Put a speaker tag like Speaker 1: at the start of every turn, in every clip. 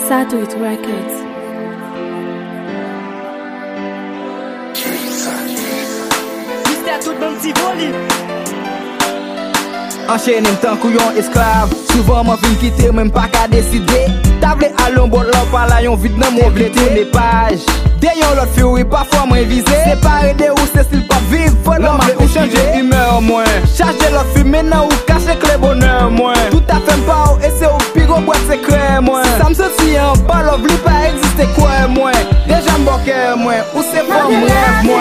Speaker 1: Satuit Records.
Speaker 2: Mystère tout bon petit volume.
Speaker 3: Enchaîné tant qu'on yon esclave. Souvent m'en fin quitter même pas qu'à décider. Table à l'ombre là par là yon vide dans mon blé tourner page. D'ailleurs l'autre fury parfois moins visé. Séparé de ou c'est style pas vivre. Faut l'homme ou changer humeur moins. Charger l'autre fille maintenant ou cacher que le bonheur moins. Tout à fait pas ou et c'est au pigot boîte secret moins. Ça me sortit en pas l'ouvre li pas exister quoi moins. Déjà m'boquer moins ou c'est pas rêve moins.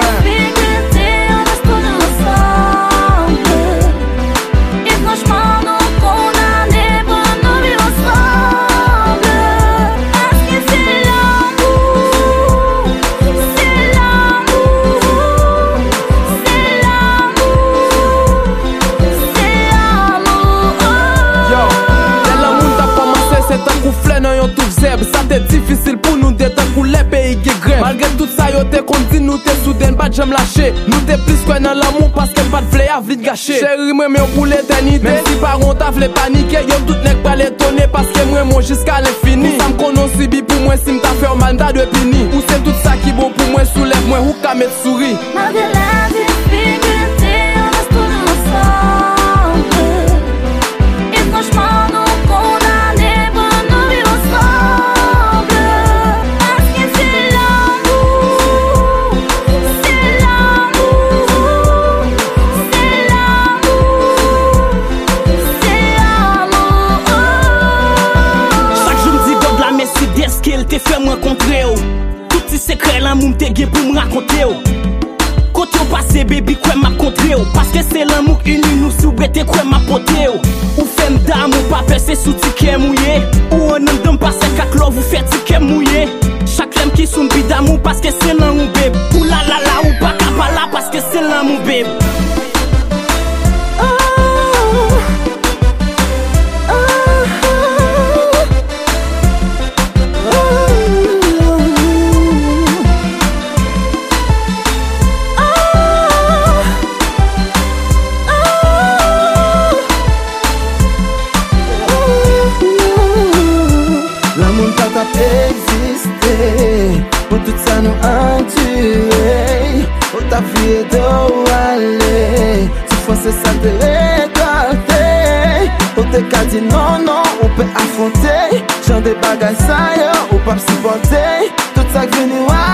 Speaker 4: Ça t'est difficile pour nous d'être pour les pays qui grimpent. Malgré tout ça, yo t'es conti, nous t'es soudain, pas de j'aime lâcher. Nous t'es plus quoi dans l'amour parce qu'elle pas de flé à vite gâcher. Chérie, moi, mais pour l'éternité. Même si par contre t'as flé paniquer, yo tout n'est pas l'étonner parce que moi, moi jusqu'à l'infini. Ça me connaît si bi pour moi, si m't'a fait un mandat de pini. Ou c'est tout ça qui bon pour moi, soulève moi, ou qu'à mettre souris.
Speaker 5: Malgré la difficulté, on reste toujours ensemble. Et franchement, nous condamnés pour nous vivre ensemble. Parce que c'est l'amour, c'est l'amour, c'est l'amour, c'est l'amour.
Speaker 2: Chaque jour me dit God la Mercedes qu'elle te fait me rencontrer. Tout ces secrets l'amour me te pour me raconter. Côté au passé, baby, quoi m'a contré. Parce que c'est l'amour uni nous soubreté, quoi m'a poté. Ou femme d'amour, pas percé sous ticket mouillé. Ou on n'aime pas c'est qu'à clore, vous faites ticket mouillé. Chaque lemme qui sonne bi d'amour, parce que c'est l'amour, babe. Ou la la la, ou pas qu'à pas là, parce que c'est l'amour, babe.
Speaker 3: Exister pour tout ça nous endurer. Pour ta vie d'où aller. Si fois c'est ça te récolter. Pour te cas dit non, non, on peut affronter. J'en des bagages ça, ou pas supporter. Tout ça que nous